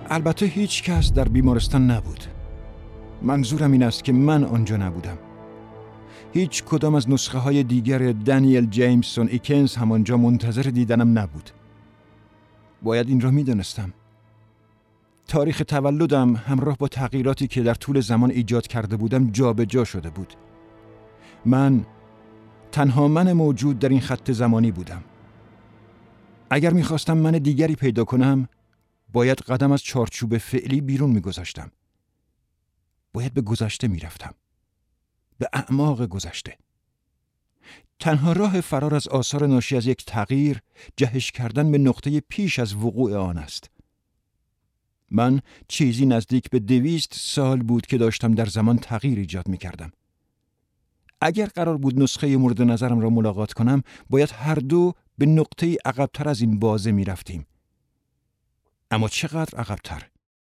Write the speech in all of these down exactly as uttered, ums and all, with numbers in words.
البته هیچ کس در بیمارستان نبود. منظورم این است که من آنجا نبودم. هیچ کدام از نسخه های دیگر دانیل جیمسون ایکنز هم آنجا منتظر دیدنم نبود. باید این را می دانستم. تاریخ تولدم همراه با تغییراتی که در طول زمان ایجاد کرده بودم جابجا شده بود. من تنها من موجود در این خط زمانی بودم. اگر می‌خواستم من دیگری پیدا کنم، باید قدم از چارچوب فعلی بیرون می‌گذاشتم. باید به گذشته می‌رفتم. به اعماق گذشته. تنها راه فرار از آثار ناشی از یک تغییر، جهش کردن به نقطه پیش از وقوع آن است. من چیزی نزدیک به دویست سال بود که داشتم در زمان تغییر ایجاد می‌کردم. اگر قرار بود نسخه مورد نظرم را ملاقات کنم، باید هر دو به نقطه عقب‌تر از این بازه می‌رفتیم. اما چقدر عقب‌تر؟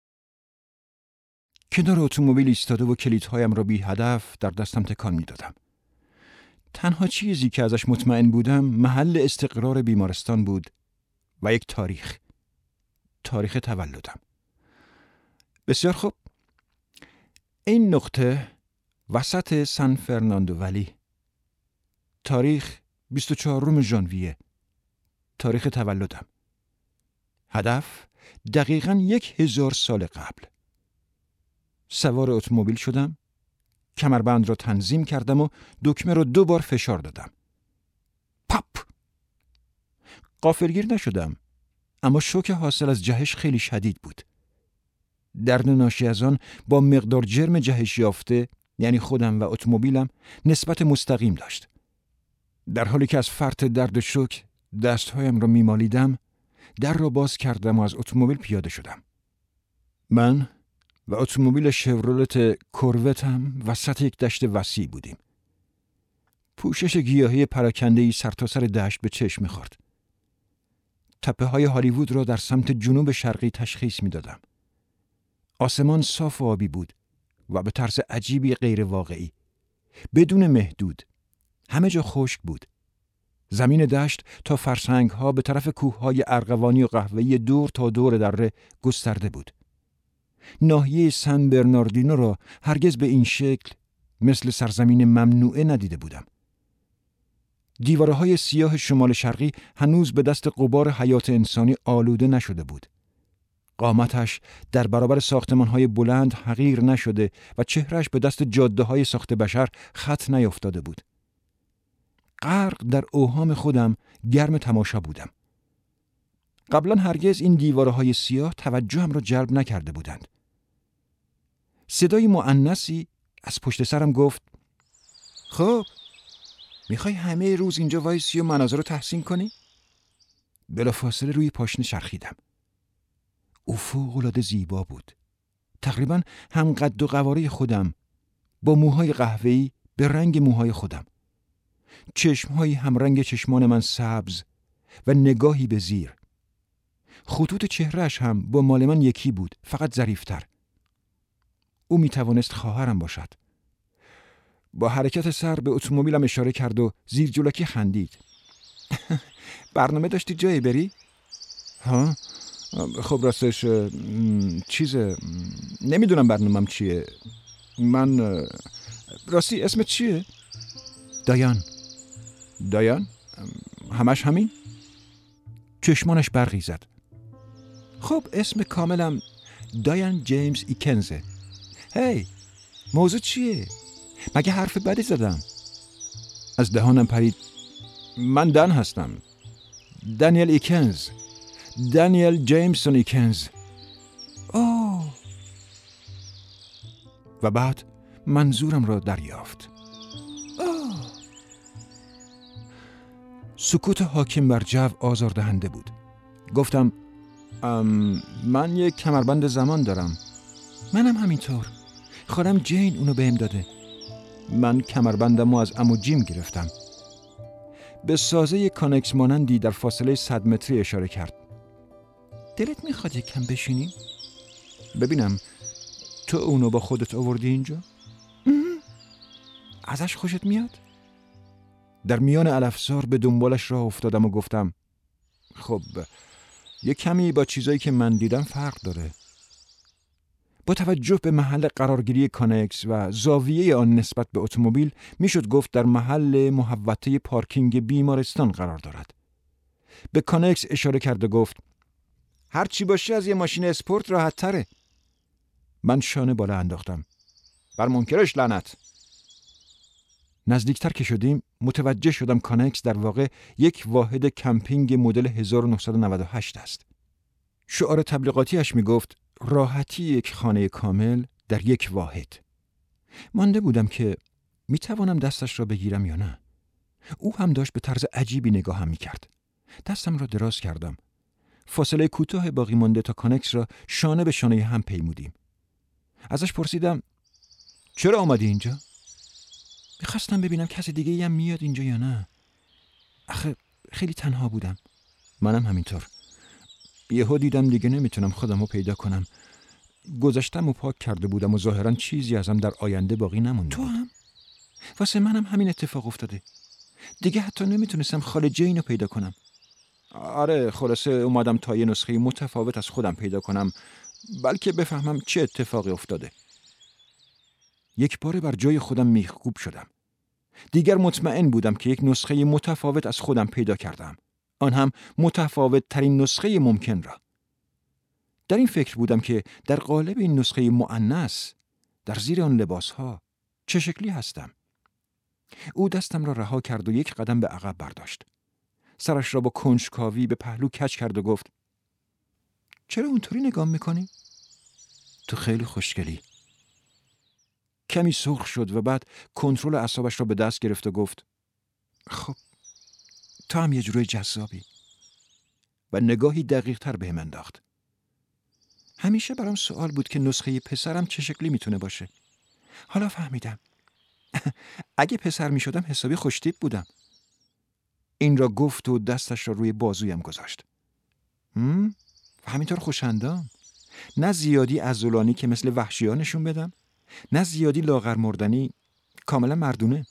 کنار اتومبیل ایستاده و کلیدهایم را بی هدف در دستم تکان می‌دادم. تنها چیزی که ازش مطمئن بودم محل استقرار بیمارستان بود و یک تاریخ. تاریخ تولدم. بسیار خوب. این نقطه وسط سن فرناندو ولی. تاریخ بیست و چهارم ژانویه. تاریخ تولدم. هدف دقیقاً یک هزار سال قبل. سوار اتومبیل شدم. کمربند را تنظیم کردم و دکمه را دو بار فشار دادم. پاپ! غافلگیر نشدم، اما شوک حاصل از جهش خیلی شدید بود. درد ناشی از آن با مقدار جرم جهش یافته، یعنی خودم و اتومبیلم، نسبت مستقیم داشت. در حالی که از فرط درد شوک دستهایم را میمالیدم، در را باز کردم و از اتومبیل پیاده شدم. من و اتومبیل شورولت کوروتم وسط یک دشت وسیع بودیم. پوشش گیاهی پراکنده‌ای سرتاسر دشت به چشم می‌خورد. تپه‌های هالیوود را در سمت جنوب شرقی تشخیص می‌دادم. آسمان صاف و آبی بود و به طرز عجیبی غیر واقعی. بدون محدود. همه جا خشک بود. زمین دشت تا فرسنگ‌ها به طرف کوه‌های ارغوانی و قهوه‌ای دور تا دور دره گسترده بود. ناحیه سن برناردینو را هرگز به این شکل مثل سرزمین ممنوعه ندیده بودم. دیوارهای سیاه شمال شرقی هنوز به دست غبار حیات انسانی آلوده نشده بود. قامتش در برابر ساختمان‌های بلند حقیر نشده و چهرهش به دست جاده‌های ساخت بشر خط نیفتاده بود. غرق در اوهام خودم گرم تماشا بودم. قبلا هرگز این دیوارهای سیاه توجهم را جلب نکرده بودند. صدای مؤنثی از پشت سرم گفت: خب، میخوای همه روز اینجا وایسی و مناظر رو تحسین کنی؟ بلافاصله روی پاشنه چرخیدم. او فوق‌العاده زیبا بود. تقریباً هم قد و قواره خودم، با موهای قهوه‌ای به رنگ موهای خودم. چشمهایی هم رنگ چشمان من سبز و نگاهی به زیر. خطوط چهرهش هم با مال من یکی بود، فقط ظریف‌تر. او می توانست خواهرم باشد. با حرکت سر به اتومبیلم اشاره کرد و زیر جلوکی خندید. برنامه داشتی جایی بری؟ ها؟ خب راستش چیز نمیدونم برنامه‌م چیه. من راستی اسمت چیه؟ دایان. دایان؟ همش همین؟ چشمانش برقی زد. خب اسم کاملم دایان جیمز ایکنزه. هی، موضوع چیه؟ مگه حرف بدی زدم؟ از دهانم پرید. من دن هستم. دانیل ایکنز. دانیل جیمسون ایکنز. اوه. و بعد منظورم را دریافت. اوه. سکوت حاکم بر جو آزاردهنده بود. گفتم من یک کمربند زمان دارم. منم همینطور. خانم جین اونو بهم داده. من کمربندمو از عمو جیم گرفتم. به سازه کانکس مانندی در فاصله صد متری اشاره کرد. دلت میخواد یک کم بشینیم؟ ببینم تو اونو با خودت آوردی اینجا؟ ازش خوشت میاد؟ در میان علفزار به دنبالش راه افتادم و گفتم خب یک کمی با چیزایی که من دیدم فرق داره. با توجه به محل قرارگیری کانکس و زاویه آن نسبت به اتومبیل میشد گفت در محل محوطه پارکینگ بیمارستان قرار دارد. به کانکس اشاره کرد و گفت هر چی باشه از یه ماشین اسپورت راحت تره. من شانه بالا انداختم. بر منکرش لعنت. نزدیکتر که شدیم متوجه شدم کانکس در واقع یک واحد کمپینگ مدل هزار و نهصد و نود و هشت است. شعار تبلیغاتیش می گفت راحتی یک خانه کامل در یک واحد. مانده بودم که می توانم دستش را بگیرم یا نه. او هم داشت به طرز عجیبی نگاهم می کرد. دستم را دراز کردم. فاصله کوتاه باقی مانده تا کانکس را شانه به شانه هم پیمودیم. ازش پرسیدم چرا آمدی اینجا؟ میخواستم ببینم کسی دیگه هم میاد اینجا یا نه. آخه خیلی تنها بودم. منم همینطور. یهو دیدم دیگه نمیتونم خودم رو پیدا کنم. گذشتم و پاک کرده بودم و ظاهرا چیزی ازم در آینده باقی نمونده. تو هم؟ واسه منم همین اتفاق افتاده. دیگه حتی نمیتونستم خاله جین رو پیدا کنم. آره خلاصه اومدم تا یه نسخه متفاوت از خودم پیدا کنم، بلکه بفهمم چه اتفاقی افتاده. یک بار بر جای خودم میخکوب شدم. دیگر مطمئن بودم که یک نسخه متفاوت از خودم پیدا کردم. آن هم متفاوت ترین نسخه ممکن را. در این فکر بودم که در قالب این نسخه مؤنث در زیر آن لباس ها چه شکلی هستم. او دستم را رها کرد و یک قدم به عقب برداشت. سرش را با کنجکاوی به پهلو کج کرد و گفت چرا اونطوری نگاه میکنی؟ تو خیلی خوشگلی. کمی سرخ شد و بعد کنترل اعصابش را به دست گرفت و گفت خب تو هم یه جوری جذابی. و نگاهی دقیق تر بهم انداخت. همیشه برام سوال بود که نسخه پسرم چه شکلی میتونه باشه. حالا فهمیدم. اگه پسر میشدم حسابی خوشتیپ بودم. این را گفت و دستش را روی بازویم گذاشت. هم؟ همینطور خوشندام. نه زیادی عضلانی که مثل وحشی‌ها نشون بدم، نه زیادی لاغر مردنی، کاملا مردونه.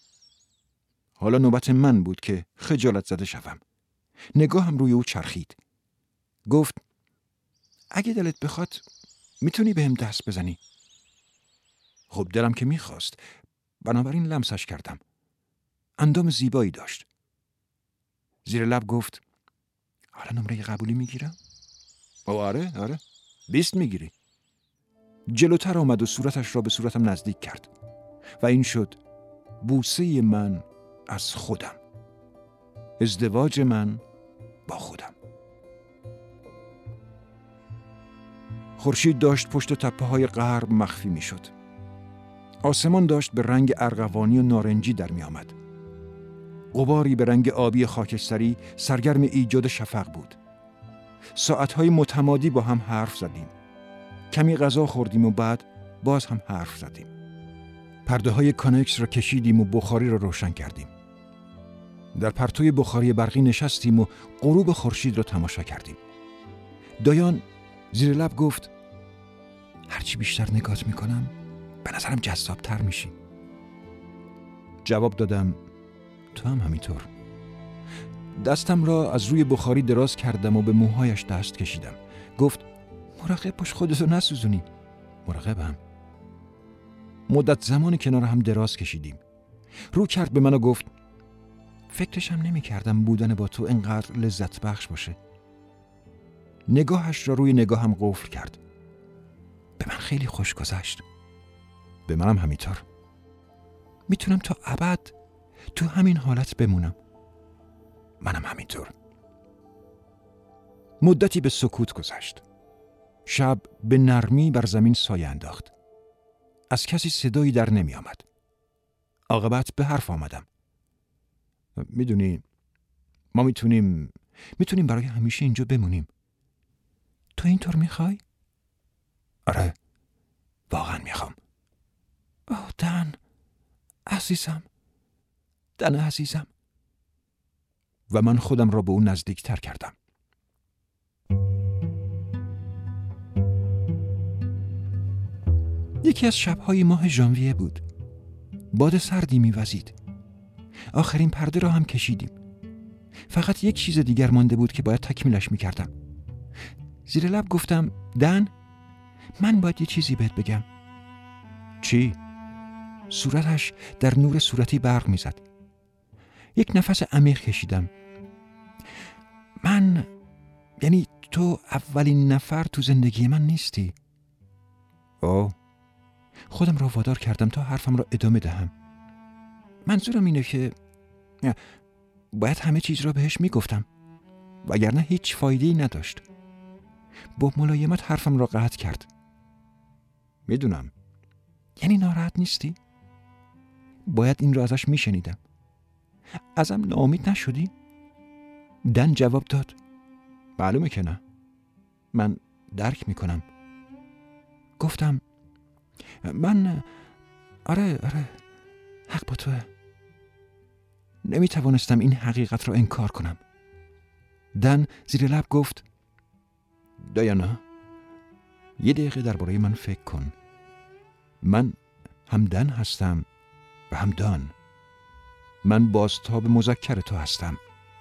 حالا نوبت من بود که خجالت زده شوم. نگاهم روی او چرخید. گفت اگه دلت بخواد میتونی بهم دست بزنی. خب دلم که میخواست، بنابراین لمسش کردم. اندام زیبایی داشت. زیر لب گفت حالا نمره قبولی میگیرم؟ آره آره بیست میگیری. جلوتر آمد و صورتش را به صورتم نزدیک کرد و این شد بوسه من از خودم، ازدواج من با خودم. خورشید داشت پشت تپه های غرب مخفی می شد. آسمان داشت به رنگ ارغوانی و نارنجی در می آمد. غباری به رنگ آبی خاکستری سرگرم ایجاد شفق بود. ساعتهای متمادی با هم حرف زدیم. کمی غذا خوردیم و بعد باز هم حرف زدیم. پرده های کانکس را کشیدیم و بخاری را روشن کردیم. در پرتوی بخاری برقی نشستیم و غروب خورشید را تماشا کردیم. دایان زیر لب گفت هرچی بیشتر نگات میکنم به نظرم جذابتر میشی. جواب دادم تو هم همینطور. دستم را از روی بخاری دراز کردم و به موهایش دست کشیدم. گفت مراقب باش خودتو نسوزونی. مراقبم. مدت زمان کنار هم دراز کشیدیم. رو کرد به من و گفت فکرشم نمی کردم بودن با تو انقدر لذت بخش باشه. نگاهش را روی نگاهم قفل کرد. به من خیلی خوش گذشت. به منم همینطور. میتونم تا ابد تو همین حالت بمونم. منم همینطور. مدتی به سکوت گذشت. شب به نرمی بر زمین سایه انداخت. از کسی صدایی در نمی آمد. عاقبت به حرف آمدم. میدونی ما میتونیم میتونیم برای همیشه اینجا بمونیم. تو اینطور میخوای؟ آره واقعا میخوام. اوه دن عزیزم، دن عزیزم. و من خودم را به اون نزدیک تر کردم. یکی از شب‌های ماه ژانویه بود. باد سردی می‌وزید. آخرین پرده را هم کشیدیم. فقط یک چیز دیگر مانده بود که باید تکمیلش می‌کردم. زیر لب گفتم دن من باید یه چیزی بهت بگم. چی؟ صورتش در نور صورتی برق میزد. یک نفس عمیق کشیدم. من یعنی تو اولین نفر تو زندگی من نیستی. اوه. خودم را وادار کردم تا حرفم را ادامه دهم. منظورم اینه که باید همه چیز را بهش میگفتم، وگرنه هیچ فایده‌ای نداشت. با ملایمت حرفم را قطع کرد. میدونم. یعنی ناراحت نیستی؟ باید این را ازش میشنیدم. ازم ناامید نشدی؟ دن جواب داد. معلومه که نه. من درک میکنم. گفتم من آره آره حق با توه. نمیتوانستم این حقیقت را انکار کنم. دن زیر لب گفت دایانا، یه دقیقه درباره من فکر کن. من هم دن هستم و هم دان. من بازتاب مذکر تو هستم.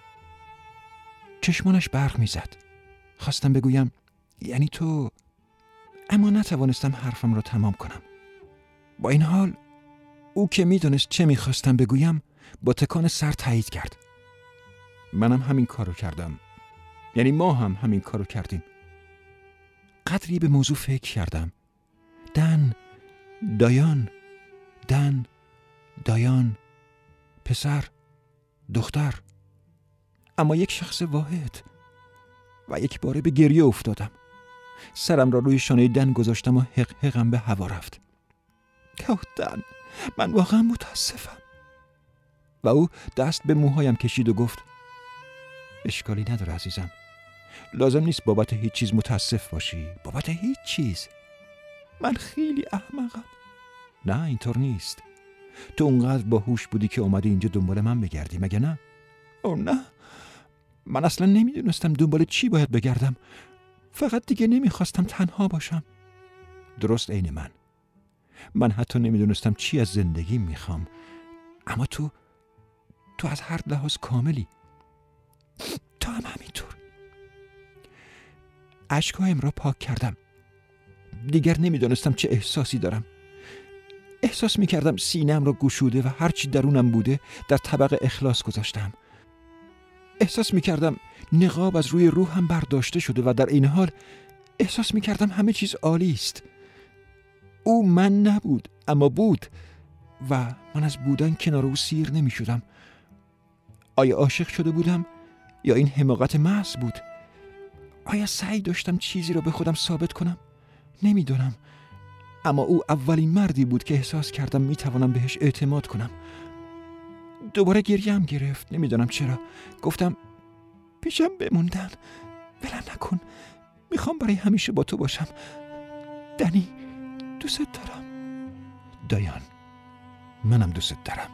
چشمانش برق میزد. خواستم بگویم یعنی تو، اما نتوانستم حرفم را تمام کنم. با این حال او که میدونست چه میخواستم بگویم با تکان سر تایید کرد. منم همین کارو کردم. یعنی ما هم همین کارو کردیم. قدری به موضوع فکر کردم. دن، دایان، دن، دایان، پسر، دختر، اما یک شخص واحد. و یک باره به گریه افتادم. سرم را روی شانه دن گذاشتم و حق حقم به هوا رفت. اوه دن، من واقعا متاسفم. و او دست به موهایم کشید و گفت اشکالی نداره عزیزم. لازم نیست بابت هیچ چیز متاسف باشی. بابت هیچ چیز. من خیلی احمقم. نه اینطور نیست. تو اونقدر باهوش بودی که اومدی اینجا دنبال من بگردی، مگه نه؟ او نه، من اصلا نمیدونستم دنبال چی باید بگردم. فقط دیگه نمیخواستم تنها باشم. درست عین من. من حتی نمیدونستم چی از زندگی میخوام. اما تو تو از هر لحاظ کاملی. تو هم همینطور. اشکهایم را پاک کردم. دیگر نمیدونستم چه احساسی دارم. احساس میکردم سینه‌ام را گشوده و هرچی درونم بوده در طبق اخلاص گذاشتم. احساس میکردم نقاب از روی روحم برداشته شده و در این حال احساس میکردم همه چیز عالی است. او من نبود اما بود و من از بودن کنار او سیر نمیشدم. آیا عاشق شده بودم یا این حماقت محض بود؟ آیا سعی داشتم چیزی را به خودم ثابت کنم؟ نمیدونم. اما او اولین مردی بود که احساس کردم میتوانم بهش اعتماد کنم. دوباره گریم گرفت. نمیدونم چرا. گفتم پیشم بموندن. ولم نکن. میخوام برای همیشه با تو باشم. دنی، دوست دارم. دایان، منم دوست دارم.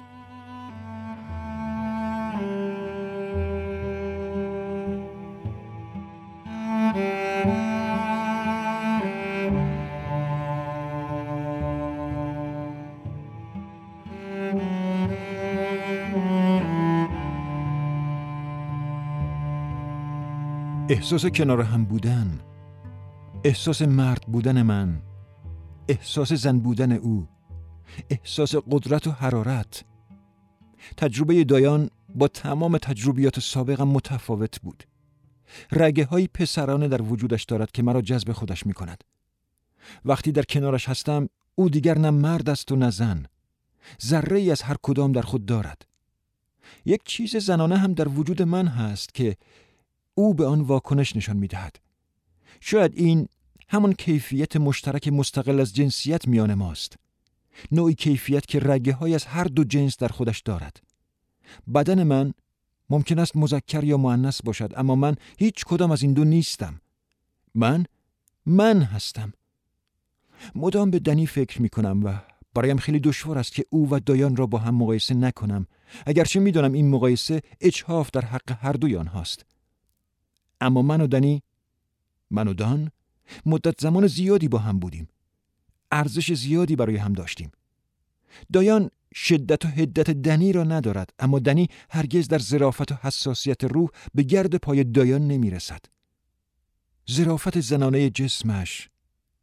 احساس کنار هم بودن، احساس مرد بودن من، احساس زن بودن او، احساس قدرت و حرارت. تجربه دایان با تمام تجربیات سابقم متفاوت بود. رگه های پسرانه در وجودش دارد که مرا جذب خودش می کند. وقتی در کنارش هستم او دیگر نه مرد است و نه زن. ذره ای از هر کدام در خود دارد. یک چیز زنانه هم در وجود من هست که او به آن واکنش نشان می دهد. شاید این همان کیفیت مشترک مستقل از جنسیت میان ماست. نوعی کیفیت که رگه های از هر دو جنس در خودش دارد. بدن من ممکن است مذکر یا مؤنث باشد، اما من هیچ کدام از این دو نیستم. من من هستم. مدام به دنی فکر می کنم و برایم خیلی دشوار است که او و دایان را با هم مقایسه نکنم، اگرچه می دانم این مقایسه اجحاف در حق هر دوی آنهاست. اما من و دنی، من و دان، مدت زمان زیادی با هم بودیم. ارزش زیادی برای هم داشتیم. دایان شدت و حدت دنی را ندارد، اما دنی هرگز در ظرافت و حساسیت روح به گرد پای دایان نمی رسد. ظرافت زنانه جسمش،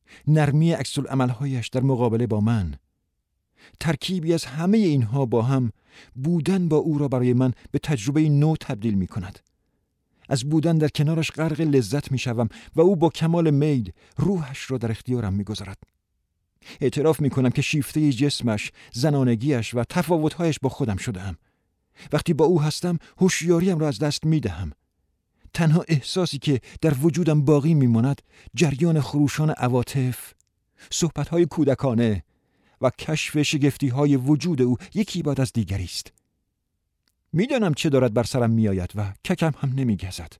نرمی عکس العمل‌هایش در مقابله با من، ترکیبی از همه اینها با هم بودن با او را برای من به تجربه نو تبدیل می کند. از بودن در کنارش غرق لذت می شوم و او با کمال میل روحش را در اختیارم می گذارد. اعتراف می کنم که شیفته جسمش، زنانگیش و تفاوت‌هایش با خودم شدم. وقتی با او هستم هوشیاریم را از دست می دهم. تنها احساسی که در وجودم باقی می ماند جریان خروشان عواطف، صحبت‌های کودکانه و کشف شگفتی‌های وجود او یکی بعد از دیگری است. میدانم چه دارد بر سرم میآید و ککم هم نمیگزد.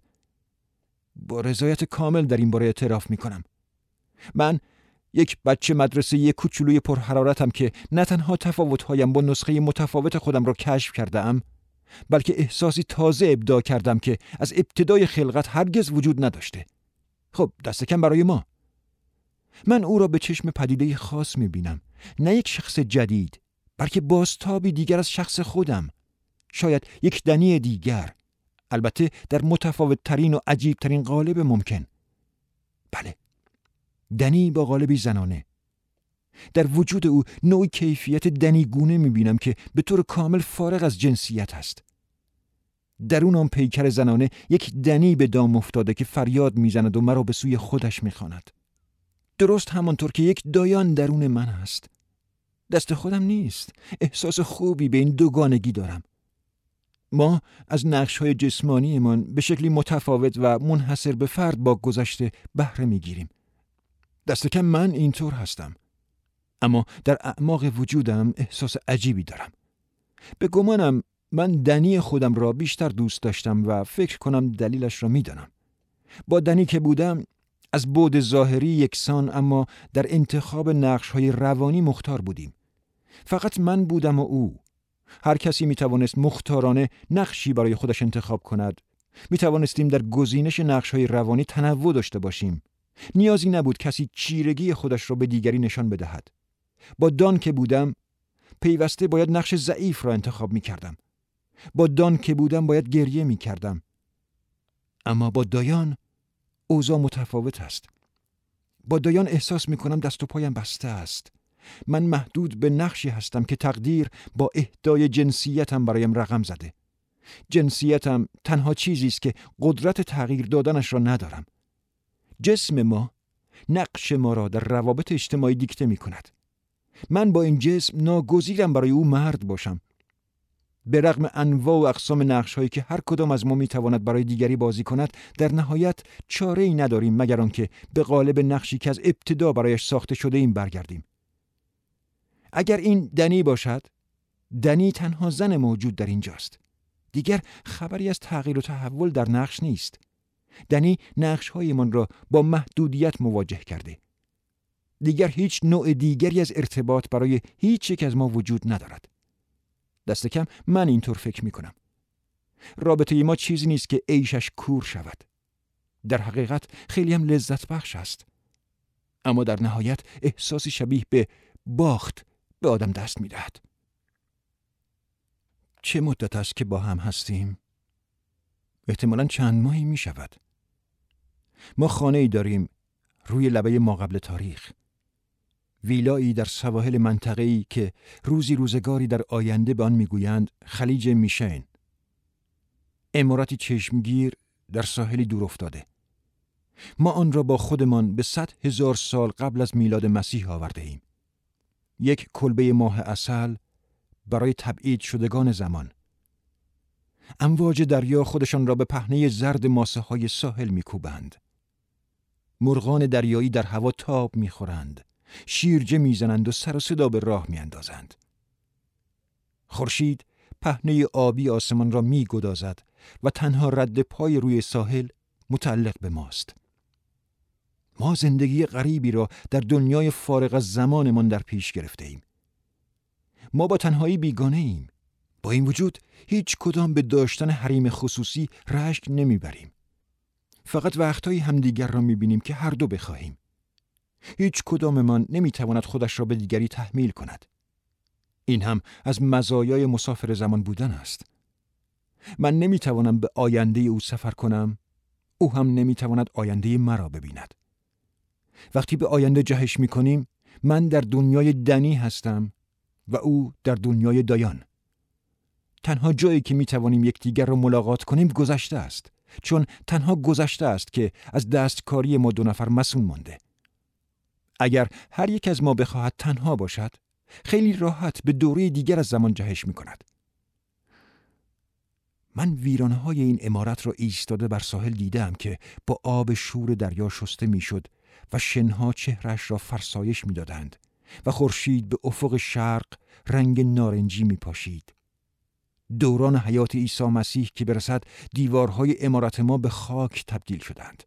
با رضایت کامل در این باره اعتراف میکنم. من یک بچه مدرسه‌ای کوچولوی پرحرارتم که نه تنها تفاوت‌هایم با نسخه متفاوت خودم را کشف کردم، بلکه احساسی تازه ابداع کردم که از ابتدای خلقت هرگز وجود نداشته. خب دست کم برای ما. من او را به چشم پدیده خاص میبینم، نه یک شخص جدید، بلکه بازتابی دیگر از شخص خودم. شاید یک دنی دیگر، البته در متفاوت ترین و عجیب ترین قالب ممکن. بله، دنی با قالبی زنانه. در وجود او نوعی کیفیت دنیگونه میبینم که به طور کامل فارغ از جنسیت است. درون آن پیکر زنانه یک دنی به دام افتاده که فریاد میزند و مرا به سوی خودش میخواند. درست همانطور که یک دایان درون من است. دست خودم نیست. احساس خوبی به این دوگانگی دارم. ما از نقش‌های جسمانیمان به شکلی متفاوت و منحصر به فرد با گذشته بهره می‌گیریم. دست کم من اینطور هستم. اما در اعماق وجودم احساس عجیبی دارم. به گمانم من دنی خودم را بیشتر دوست داشتم و فکر کنم دلیلش را می‌دانم. با دنی که بودم از بعد ظاهری یکسان، اما در انتخاب نقش‌های روانی مختار بودیم. فقط من بودم و او. هر کسی می توانست مختارانه نقشی برای خودش انتخاب کند. می توانستیم در گزینش نقش‌های روانی تنوع داشته باشیم. نیازی نبود کسی چیرگی خودش را به دیگری نشان بدهد. با دان که بودم پیوسته باید نقش ضعیف را انتخاب می کردم. با دان که بودم باید گریه می کردم. اما با دایان اوضاع متفاوت است. با دایان احساس می کنم دست و پایم بسته است. من محدود به نقشی هستم که تقدیر با اهدای جنسیتم برایم رقم زده. جنسیتم تنها چیزی است که قدرت تغییر دادنش را ندارم. جسم ما نقش ما را در روابط اجتماعی دیکته می کند. من با این جسم ناگزیرم برای او مرد باشم. به رغم انواع و اقسام نقش‌هایی که هر کدام از ما می‌تواند برای دیگری بازی کند، در نهایت چاره‌ای نداریم مگر آنکه به قالب نقشی که از ابتدا برایش ساخته شده ایم برگردیم. اگر این دنی باشد، دنی تنها زن موجود در اینجاست. دیگر خبری از تغییر و تحول در نقش نیست. دنی نقش‌هایمان را با محدودیت مواجه کرده. دیگر هیچ نوع دیگری از ارتباط برای هیچ یک از ما وجود ندارد. دست کم من اینطور فکر می کنم. رابطه ما چیزی نیست که عیشش کور شود. در حقیقت خیلی هم لذت بخش است. اما در نهایت احساسی شبیه به باخت به آدم دست می دهد. چه مدت است که با هم هستیم؟ احتمالاً چند ماهی می شود. ما خانه‌ای داریم روی لبه ماقبل تاریخ. ویلایی در سواحل منطقه‌ای که روزی روزگاری در آینده به آن میگویند خلیج میشن. عمارتی چشمگیر در ساحلی دور افتاده. ما آن را با خودمان به صد هزار سال قبل از میلاد مسیح آورده ایم. یک کلبه ماه عسل برای تبعید شدگان زمان. امواج دریا خودشان را به پهنه زرد ماسه های ساحل میکوبند. مرغان دریایی در هوا تاب میخورند. شیرجه میزنند و سر و صدا به راه میاندازند. خورشید پهنه آبی آسمان را میگدازد و تنها رد پای روی ساحل متعلق به ماست. ما زندگی غریبی را در دنیای فارغ از زمانمان در پیش گرفته ایم. ما با تنهایی بیگانه ایم. با این وجود هیچ کدام به داشتن حریم خصوصی رشک نمیبریم. فقط وقتایی همدیگر را میبینیم که هر دو بخواهیم. هیچ کداممان نمیتواند خودش را به دیگری تحمیل کند. این هم از مزایای مسافر زمان بودن است. من نمیتوانم به آینده او سفر کنم، او هم نمیتواند آینده مرا ببیند. وقتی به آینده جهش می‌کنیم، من در دنیای دنی هستم و او در دنیای دایان. تنها جایی که می‌توانیم یکدیگر را ملاقات کنیم گذشته است، چون تنها گذشته است که از دستکاری ما دو نفر مسئول مانده. اگر هر یک از ما بخواهد تنها باشد، خیلی راحت به دوره دیگر از زمان جهش می‌کند. من ویرانه‌های این عمارت را ایستاده بر ساحل دیدم که با آب شور دریا شسته می‌شد و شنها چهرش را فرسایش می‌دادند و خورشید به افق شرق رنگ نارنجی می‌پاشید. دوران حیات عیسی مسیح که برسد دیوارهای عمارت ما به خاک تبدیل شدند.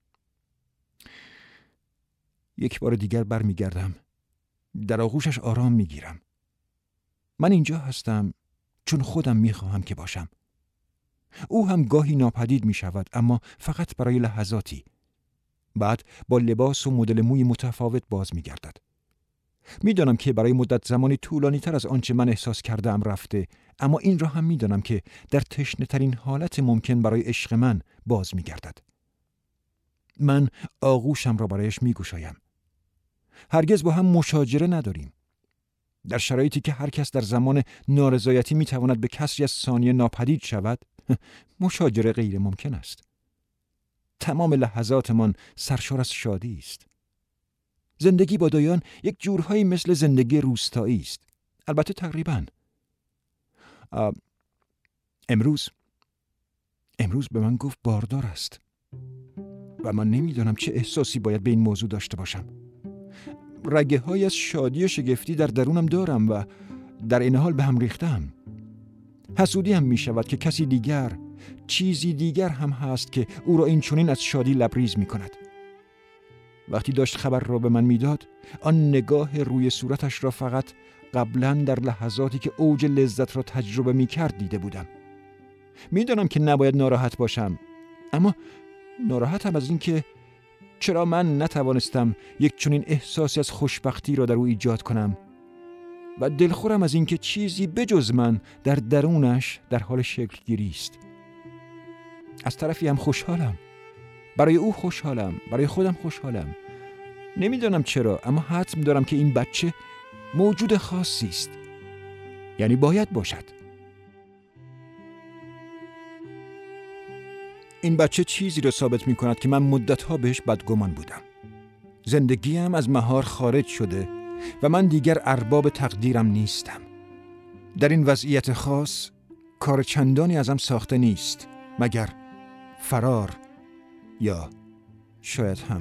یک بار دیگر برمیگردم. در آغوشش آرام میگیرم. من اینجا هستم چون خودم میخواهم که باشم. او هم گاهی ناپدید میشود، اما فقط برای لحظاتی. بعد با لباس و مدل موی متفاوت باز میگردد. میدانم که برای مدت زمانی طولانی تر از آنچه من احساس کردم رفته، اما این را هم میدانم که در تشنه ترین حالت ممکن برای عشق من باز میگردد. من آغوشم را برایش میگشایم. هرگز با هم مشاجره نداریم. در شرایطی که هر کس در زمان نارضایتی میتواند به کسری از ثانیه ناپدید شود، مشاجره غیر ممکن است. تمام لحظاتمان سرشار از شادی است. زندگی با دایان یک جورهایی مثل زندگی روستایی است. البته تقریباً. امروز امروز به من گفت باردار است و من نمیدانم چه احساسی باید به این موضوع داشته باشم. رگه های از شادی و شگفتی در درونم دارم و در این حال به هم ریختم. حسودی هم می شود که کسی دیگر، چیزی دیگر هم هست که او را این چنین از شادی لبریز می کند. وقتی داشت خبر را به من میداد، آن نگاه روی صورتش را فقط قبلا در لحظاتی که اوج لذت را تجربه می کرد دیده بودم. میدانم که نباید ناراحت باشم، اما ناراحتم از این که چرا من نتوانستم یک چنین احساسی از خوشبختی را در او ایجاد کنم و دلخورم از این که چیزی بجز من در درونش در حال شکل گیری است. از طرفی هم خوشحالم. برای او خوشحالم، برای خودم خوشحالم. نمیدانم چرا، اما حتم دارم که این بچه موجود خاصی است. یعنی باید باشد. این بچه چیزی را ثابت می کند که من مدتها بهش بدگمان بودم. زندگیم از مهار خارج شده و من دیگر ارباب تقدیرم نیستم. در این وضعیت خاص کار چندانی ازم ساخته نیست مگر فرار یا شاید هم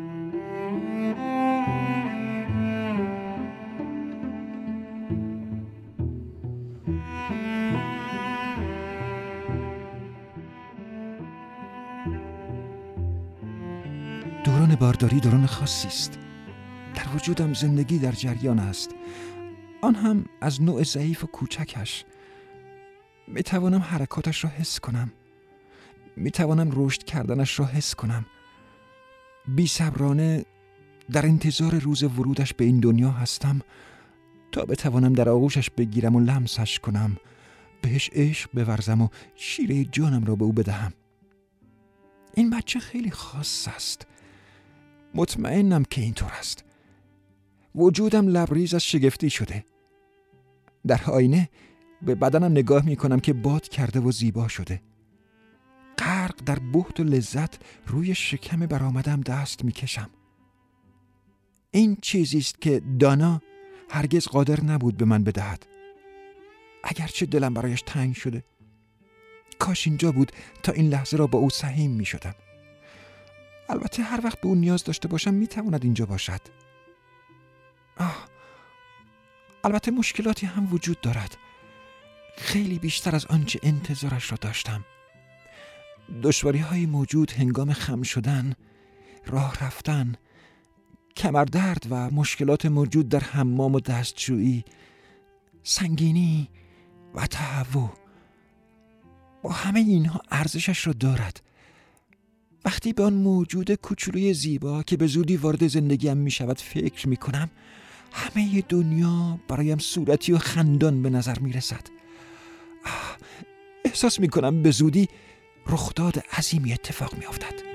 دوران بارداری دوران خاصی است. در وجودم زندگی در جریان است، آن هم از نوع ضعیف و کوچکش. می توانم حرکاتش را حس کنم، می توانم رشد کردنش را حس کنم. بی صبرانه در انتظار روز ورودش به این دنیا هستم تا بتوانم در آغوشش بگیرم و لمسش کنم، بهش عشق بورزم و شیره جانم را به او بدهم. این بچه خیلی خاص است. مطمئنم که اینطور است. وجودم لبریز از شگفتی شده. در آینه به بدنم نگاه می کنم که باد کرده و زیبا شده. غرق در بهت و لذت روی شکم برآمدم دست می کشم. این چیزی است که دانا هرگز قادر نبود به من بدهد. اگرچه دلم برایش تنگ شده. کاش اینجا بود تا این لحظه را با او سهیم می شدم. البته هر وقت به او نیاز داشته باشم می تواند اینجا باشد. آه. البته مشکلاتی هم وجود دارد. خیلی بیشتر از آنچه انتظارش را داشتم. دشواری های موجود هنگام خم شدن، راه رفتن، کمردرد و مشکلات موجود در حمام و دستشویی، سنگینی و تهوع. با همه اینها ارزشش را دارد. وقتی به آن موجود کوچولوی زیبا که به زودی وارد زندگیم می شود فکر می کنم، همه دنیا برایم صورتی و خندان به نظر می رسد. احساس می کنم به زودی رخداد عظیمی اتفاق می افتد.